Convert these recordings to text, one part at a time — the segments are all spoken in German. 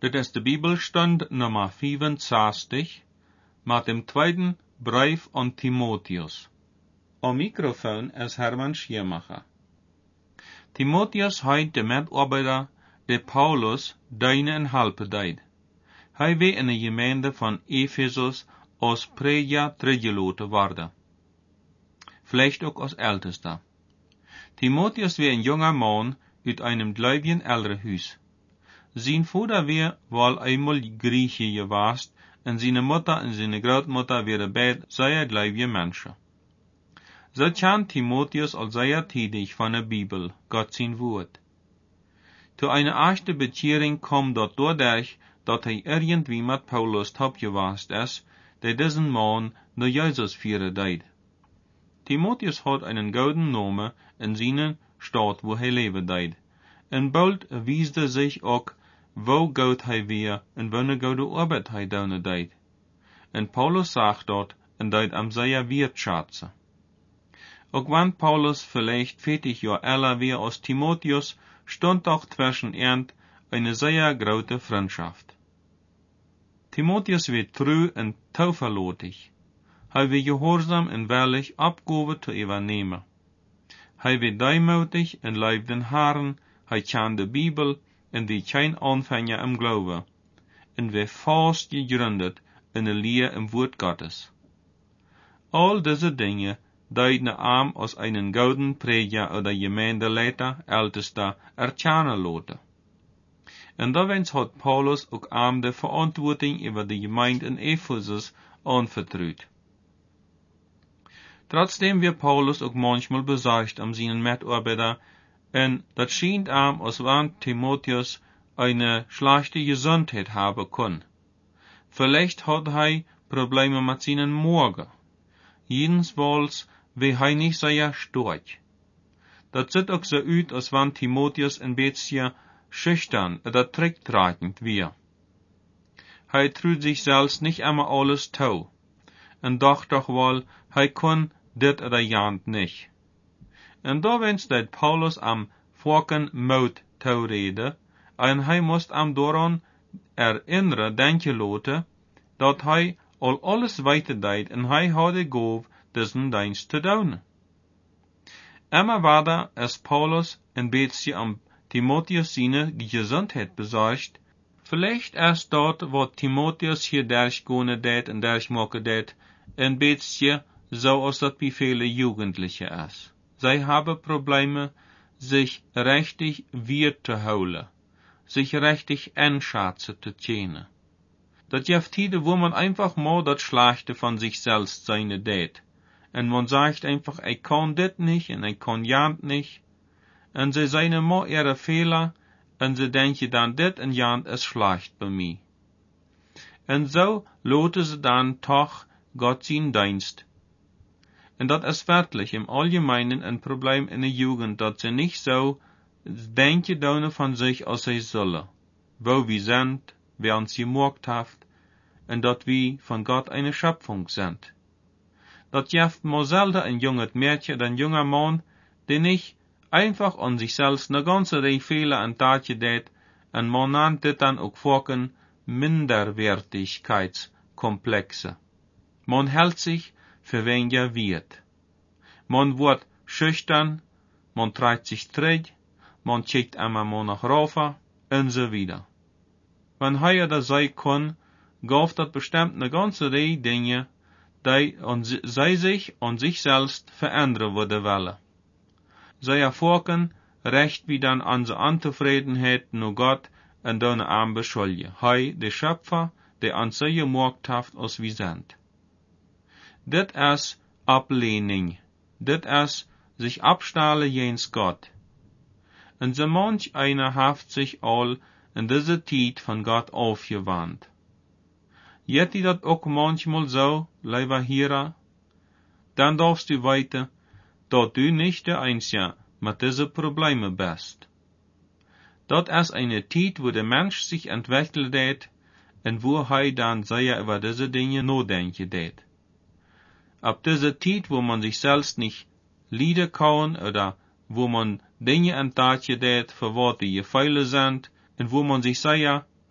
Dit is de Bibelstund nummer 65, met dem tweeden brief an Timotheus. Am Mikrofon is Hermann Schiermacher. Timotheus heit de medarbeider de Paulus deine en halpe deed. Hij weer in de gemeente van Ephesus als prediker teruggeloten worden. Vielleicht ook als ältester. Timotheus weer een junger man uit einem gläubigen Elternhuis. Zijn vader weer wel einmal Grieche gewast, en zijn Mutter en zijn grootmutter weer beide sehr gläubige Menschen. So kent Timotheus al sehr tätig von der Bibel, Gott sein Wort. Zu einer ersten Bekehrung kommt dort dadurch, dass irgendwie mit Paulus abgewast ist, der diesen Mann nach Jesus führen deed. Timotheus hat einen guten Namen in seiner Stadt, wo leben deed. En bald wies sich auch, wo Gott weer en wanneer gode Arbeit doen deed. En Paulus sagt dort, en deed am sehr wertschätzen. Auch wenn Paulus vielleicht 40 Jahre älter war als Timotheus, stand doch zwischen ihnen eine sehr große Freundschaft. Timotheus wird treu und zuverlässig. Er wird gehorsam und willig Abgabe zu übernehmen. Er wird demutig und leibt den Herrn, er kennt die Bibel und wird kein Anfänger im Glauben, und wird fast gegründet in der Lehre im Wort Gottes. All diese Dinge deuten ihm als einen guten Prediger oder Gemeindeleiter, Ältester, erkennen lassen. Und daarbij hat Paulus auch ihm die Verantwortung über die Gemeinde in Ephesus anvertraut. Trotzdem wird Paulus auch manchmal besorgt seinen Mitarbeiter, und das scheint ihm, als wenn Timotheus eine schlechte Gesundheit haben kann. Vielleicht hat er Probleme mit seinen Magen. Jedenfalls wie er nicht sehr stark. Das sieht auch so aus, als wenn Timotheus ein bisschen schüchtern oder zurücktragend wäre. Er traut sich selbst nicht immer alles zu, und dacht doch wohl, er kann dit oder jant nicht. Und da steht Paulus am Volken Mut toereden, en hij moest am daran erinnern, denken laten, dat hij al alles weiter deed, en hij had de gaaf, diesen Dienst te doen. Immer weiter ist Paulus ein bisschen am Timotheus seine Gesundheit besorgt. Vielleicht ist dort, wo Timotheus hier durchgehen deed und durchmachen deed, ein bisschen so, als das wie viele Jugendliche ist. Sie haben Probleme, sich richtig wir zu holen, sich richtig einschätzen zu können. Das gibt Zeiten, wo man einfach mal das Schlechte von sich selbst seine deed. Und man sagt einfach, ich kann dit nicht, und ich kann jant nicht. Und sie sehen immer ihre Fehler, und sie denken dann, dit und jant ist schlecht bei mir. Und so loten sie dann doch Gott seinen Dienst. Und das ist wirklich im Allgemeinen ein Problem in der Jugend, dass sie nicht so denken von sich, als sie sollen. Wo wir sind, wer uns gemacht hat, und dass wir von Gott eine Schöpfung sind. Das gibt mal selten ein junges Mädchen oder ein junger Mann, der nicht einfach an sich selbst eine ganze Reihe Fehler und Taten deed, und man nennt das dann auch Folgen Minderwertigkeitskomplexe. Man hält sich für weniger wert. Man wird schüchtern, man treibt sich zurück, man kickt immer mal nach rauf, und so weiter. Wenn er das sei kann, gab das bestimmt eine ganze Reihe Dinge, die sie sich und sich selbst verändern würde wollen. Sie erfolgen recht wie dann an sie Unzufriedenheit nur Gott und deine Arme beschuldigen. Hei, der Schöpfer, der an sie gemacht hat, als wir sind. Das ist Ablehnung. Das ist sich abstahlen jens Gott. Und so manch einer hat sich all in dieser Zeit von Gott aufgewandt. Jet die dat ook manchmal so, lieber Hörer? Dann darfst du weiter, dass du nicht der Einzige mit diese Probleme bist. Das ist eine Zeit, wo der Mensch sich entwickelt hat, und wo er dann sehr über diese Dinge nachdenken hat. Ab dieser Zeit, wo man sich selbst nicht leiden kann, oder wo man Dinge entdeckt hat, für was die Gefälle sind, und wo man sich sehr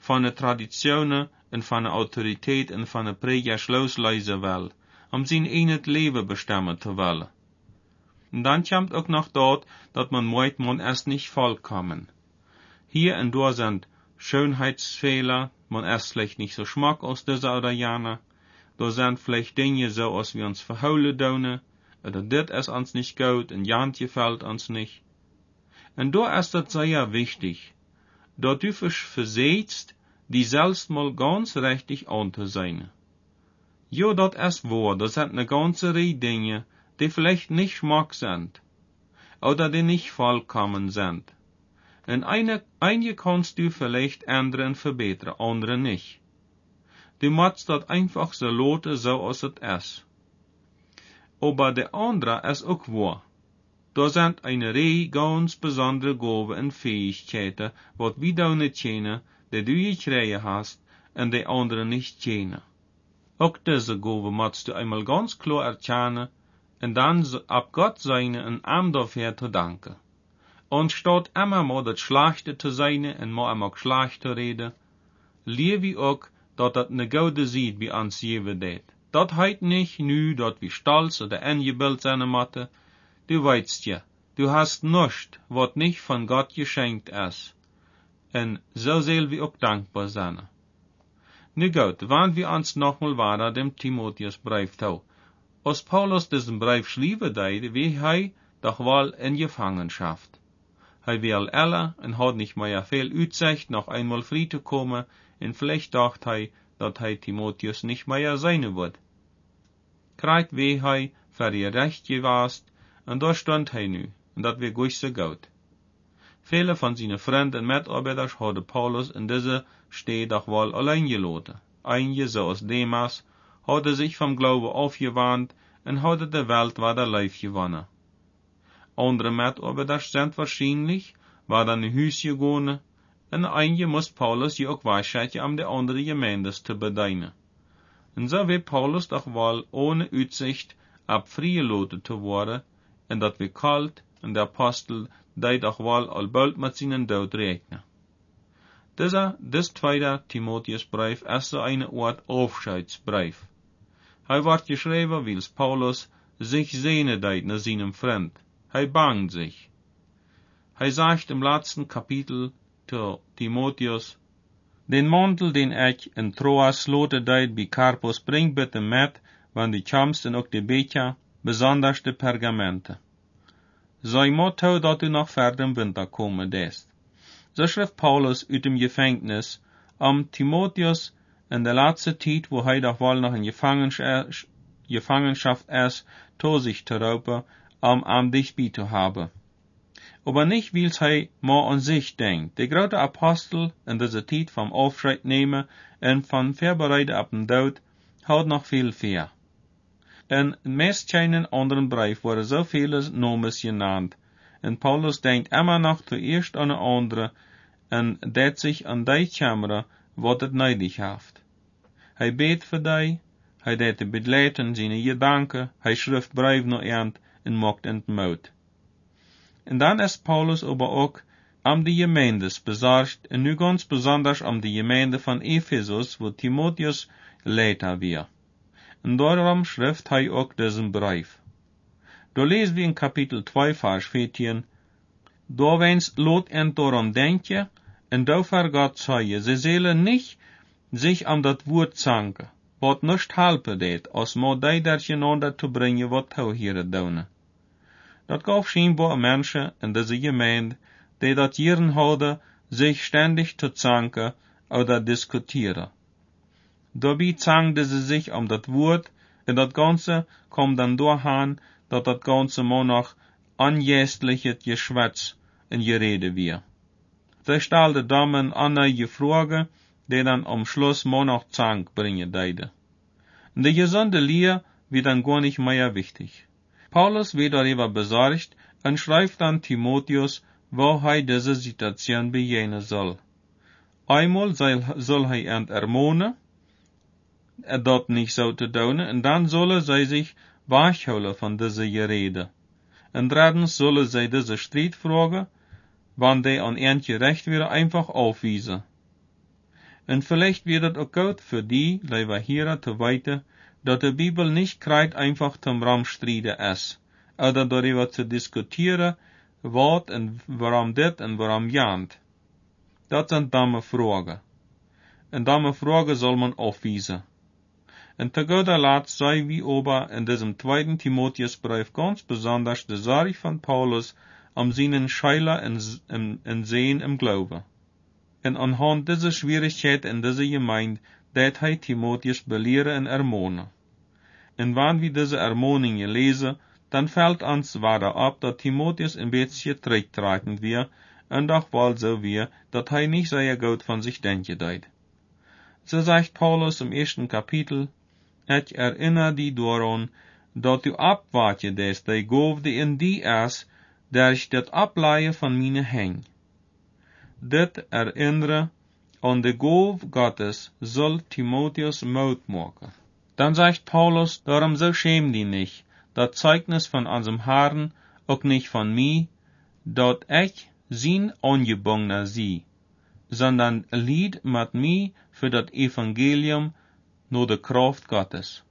van de traditionen en van de autoriteit en van de pregers loslezen wil, om zijn in het leven bestemmen te willen. En dan komt ook nog dat man meint, man ist nicht vollkommen. Hier und dort sind Schönheitsfehler, man ist vielleicht nicht so schmack aus dieser oder jener. Da sind vielleicht Dinge so, als wir uns verholen doen, oder dit ist uns nicht gut, und jant gefällt uns nicht. Und da ist das sehr wichtig, da du versetzt, die selbst mal ganz richtig an zu sein. Jo, das ist wahr, das sind eine ganze Reihe Dinge, die vielleicht nicht schmack sind, oder die nicht vollkommen sind. Und einige kannst du vielleicht ändern, verbessern, andere nicht. Du musst das einfach so lassen, so als es ist. Aber der andere ist auch wahr. Da sind eine Reihe ganz besondere Gaben und Fähigkeiten, was wir da nicht kennen, die du gekriegt hast, und die anderen nicht kennen. Auch diese Gaben musst du einmal ganz klar erkennen, und dann ab Gott seine und ihm dafür zu danken. Und statt immer mal das Schlechte zu sein und mal immer schlecht zu reden, lebe ich auch, dat dat ne goude ziet bij ons jewe deed. Dat heit nicht nu, dat wie stolz oder eingebildet sein matte. Du weißt ja, du hast nichts, wat nicht von Gott geschenkt ist. Und so soll wir auch dankbar sein. Nu gut, wann wir uns nochmal weiter dem Timotheusbrief tau. Als Paulus diesen Brief schreiben deed, wie hij doch wohl in Gefangenschaft. Hij will alle und hat nicht mehr viel Utsicht, noch einmal frei zu kommen, und vielleicht dacht hij, dat hij Timotheus nicht mehr sein wird. Kreit wie hij für ihr Recht gewast, und da stand hij nu, und dat wir gut so gut. Viele von seinen Freunden und Mitarbeitern hatte Paulus in diese Steh doch wohl allein gelassen. Einige, so als Demas, hatte sich vom Glauben aufgewandt und hatte der Welt weiter live gewonnen. Andere Mitarbeiter sind wahrscheinlich, war dann in Hüs gegangen, und einige muss Paulus ja auch weisheit, um die andere Gemeindes zu bedienen. Und so wird Paulus doch wohl ohne Aussicht ab freigelassen zu werden, und dat wir kalt, und der Apostel, die doch wohl albald mit seinen Tod rechnen. Dis zweite Timotheusbrief ist so eine Art Aufscheidsbrief. Hij wordt geschrieben, weil Paulus sich sehne deit nach seinem Freund. Hij bangt sich. Hij sagt im letzten Kapitel zu Timotheus, den Mantel, den ich in Troas lote deit bei Karpus, bring bitte mit, wann die kommst und auch die Becher, besonders die Pergamente. Sei Motto, dat du noch ver dem Winter kommen dest. So schrift Paulus uit dem Gefängnis, Timotheus in der letzten Zeit, wo hij doch wohl noch in Gefangenschaft ist, to sich zu raupen, dich bei zu haben. Aber nicht, weil hij mal an sich denkt. Der große Apostel in dieser Zeit vom Aufschritt nehmen und von Vorbereiten ab dem Tod hat noch viel fair. In meist keinen anderen Brief worden so viele Nomen genannt. Und Paulus denkt immer noch zuerst an eine andere und dat sich an die Kamera, wat het neidig haft. Hij beet für die, hij deed de bedleiten seine Gedanken, hij schrift Brief noch ernt und mocht in den Mut. Und dann ist Paulus aber auch die Gemeindes besorgt, und nu ganz besonders die Gemeinde von Ephesus, wo Timotheus Leiter war. Und darum schrift hij auch diesen Brief. Da lesen wir in Kapitel 2, Vers 14, da wenn's lot en darum denken, und da ver Gott sei, sie sollen nicht sich dat Wort zanken, wat nicht helpen deed, als mo die durcheinander zu bringen, wat tau hier doen. Dat gab scheinbar Menschen in dieser Gemeinde, die dat jaren hadden, sich ständig zu zanken oder diskutieren. Dabei zankten sie sich dat Wort, und dat Ganze kommt dann daran, dat dat Ganze mal noch anjästliches Geschwätz in Gerede wir. Sie stellte Damen einige Fragen, die dann am Schluss mal noch Zank bringen deide. Und die gesunde Lehre wird dann gar nicht mehr wichtig. Paulus wird darüber besorgt und schreibt dann Timotheus, wo er diese Situation begegnen soll. Einmal soll er ermahnen, dat nicht so zu tun, und dann soll sie sich wegholen von dieser Gerede. Und drittens sollen sie diese Streitfrage, wann die an ihnen gerecht wäre, einfach aufwiesen. En vielleicht wird het ook goed für die, lieber Heren, te weten, dat de Bibel nicht krijgt einfach zum Ramstriden is, oder darüber zu diskutieren, wat en waarom dit en waarom jant. Dat zijn domme vragen. En domme vragen soll man afwijzen. En te guter Letzt sei wie aber in diesem 2. Timotheusbrief ganz besonders de Sorge von Paulus seinen Scheiler en Sehen im Glauben. En anhand dieser Schwierigkeit in dieser Gemeinde, dat hij Timotheus belehren en ermahnen. En wann wir diese Ermahnungen lesen, dann fällt uns weiter ab, dass Timotheus ein bisschen zurücktreten wird, und doch wohl so wird, dass hij nicht sehr gut von sich denken deut. So sagt Paulus im 1. Kapitel, ich erinnere die daran, dass du abwartje des, die Gauf, die in die ist, der ich das ableihe von meine Häng. Dit erinnere an de Gauf Gottes soll Timotheus Mut machen. Dann sagt Paulus, darum so schäm die nicht, das Zeugnis von unserem Herrn, auch nicht von mir, dat ich sein Angebungener sie, sondern lied mit mir für das Evangelium nur der Kraft Gottes.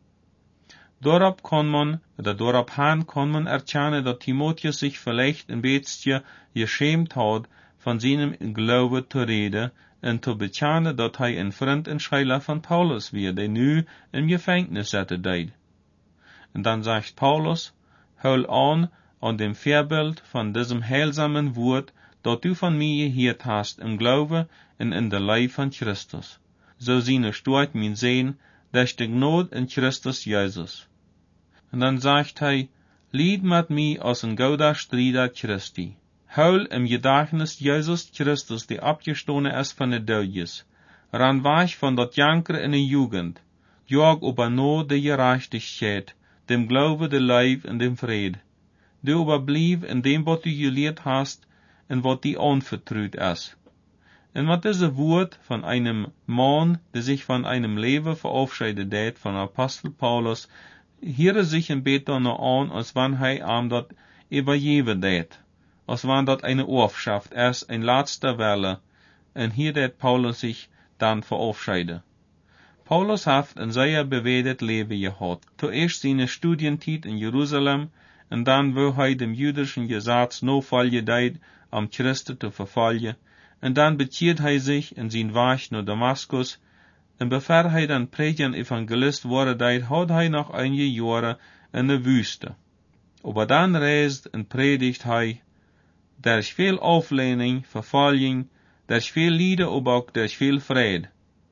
Dorab kann man erkennen, dass Timotheus sich vielleicht ein bisschen geschämt hat, von seinem Glaube zu reden, und zu bekennen, dass hij ein Freund und Scheiler von Paulus wird, der nu im Gefängnis zitten deed. Und dann sagt Paulus, hol an dem Vorbild von diesem heilsamen Wort, das du von mir gehört hast, im Glaube und in der Leib von Christus. So seine Stort mein sehen, durch die Gnade in Christus Jesus. Und dann sagt hij, lied mit mir aus ein gouda Strieder Christi. Hol im Gedächtnis Jesus Christus, die abgestohlen ist von der Dödjes. Ran weich von dat Janker in der Jugend. Jag über no de Gerechtigkeit, dem Glaube, de Leib und dem Fried. Du überblieb in dem, wat du gelehrt hast, und wat die anvertraut ist. Und mit diesem Wort von einem Mann, der sich von einem Leben verabschiedet hat, von Apostel Paulus, hier sich ein Beter noch an, als wenn er dat übergeben hat. Als wenn dat eine Orfschaft ist, ein letzter Welle, und hier dat Paulus sich dann verabschieden. Paulus hat ein sehr bewegtes Leben gehabt. Zuerst seine Studienzeit in Jerusalem, und dann wo er dem jüdischen Gesetz nachfolge deed, Christen zu verfolgen, und dann bekeert er sich in sein Weg nach Damaskus, und bevor er dann Prediger und Evangelist wurde deed, hat er noch einige Jahre in der Wüste. Aber dann reist und predigt er, durch viel Auflehnung, Verfolgung, durch viel Lieder, aber auch durch viel Frieden.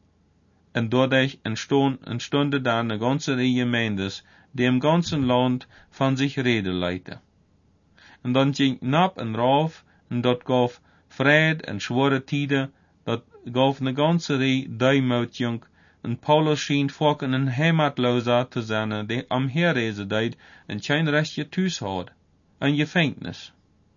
Und dadurch entstanden dann eine ganze Reihe Gemeindes, die im ganzen Land von sich reden leiten. Und dann ging Nab und rauf, und dort gab Fried und schwere Tide, dort gab eine ganze Reihe Deumütigung, und Paulus schien vor ein Heimatloser zu sein, der am Herreise deed und kein rechtje Thuis had, ein Gefängnis.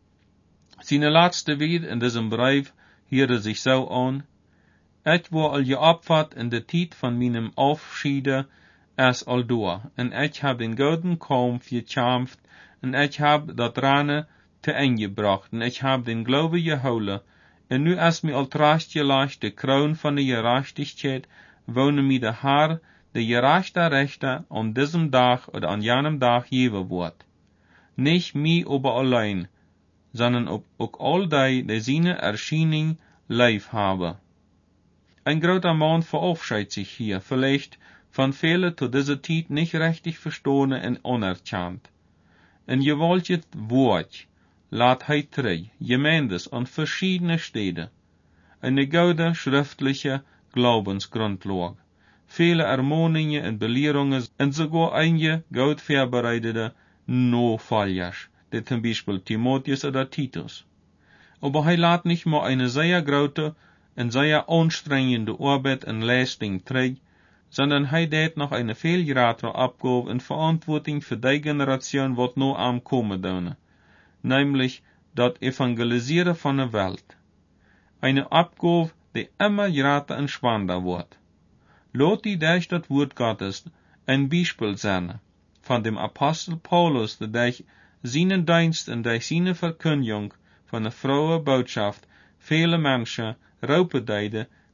Seine letzte Wort in diesem Brief hörte sich so an, ich war al geopfert in der Zeit von meinem Aufschiede als aldoor, und ich hab den guten Kampf gekämpft, und ich hab dat Rane zu Ende gebracht, und ich hab den Glaube geholen, und nu ist mir al tracht gelegt, die Kroon von der Gerechtigkeit, wohne mir der Herr, der gerechte Rechter, an diesem Tag oder an jenem Tag geben wird. Nicht mir aber allein, sondern auch all die seine Erscheinung live haben. Ein großer Mann verabschiedet sich hier, vielleicht von vielen zu dieser Zeit nicht richtig verstanden und anerkannt. Ein gewaltiges Wort lädt er drei Gemeindes an verschiedene Städte. Eine gute schriftliche Glaubensgrundlage. Viele Ermahnungen und Belehrungen und sogar einige gut vorbereitete Nachfolger, die zum Beispiel Timotheus oder Titus. Aber er lädt nicht nur eine sehr große und sehr anstrengende Arbeit und Leistung trägt, sondern er hat noch eine viel größere Abgabe und Verantwortung für die Generation, die noch am kommen dürfen, nämlich das Evangelisieren von der Welt. Eine Abgabe, die immer größer und spannender wird. Lass die durch das Wort Gottes ein Beispiel sein von dem Apostel Paulus, der durch seinen Dienst und durch seine Verkündigung von der frohen Botschaft viele Menschen raupen deide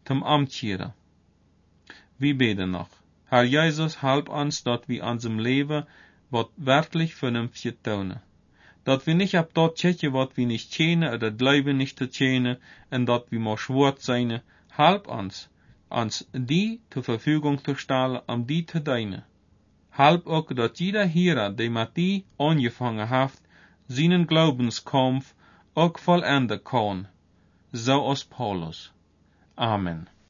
zum Amtjeren. Wie beten noch. Herr Jesus, help uns, dat wir unserem Leben wat wirklich vernünftig tun. Dat wir nicht ab dort tschetje, wat wir nicht kennen, oder das Leben nicht zu kennen, und dat wir mal schwort sein. Help uns die zur Verfügung zu stellen, die zu dienen. Help auch, dat jeder Hierer, der mit die angefangen hat, seinen Glaubenskampf auch vollenden kann, so als Paulus. Amen.